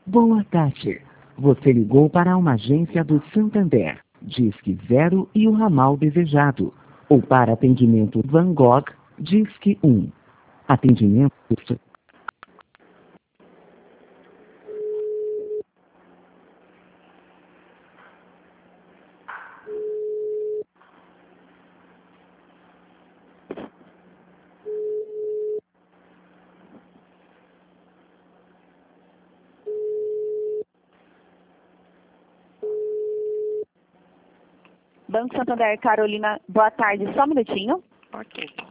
Boa tarde. Você ligou para uma agência do Santander, Disque 0 e o ramal desejado. Ou para atendimento Van Gogh, Disque 1. Atendimento... Banco Santander, Carolina, boa tarde. Só um minutinho. Ok.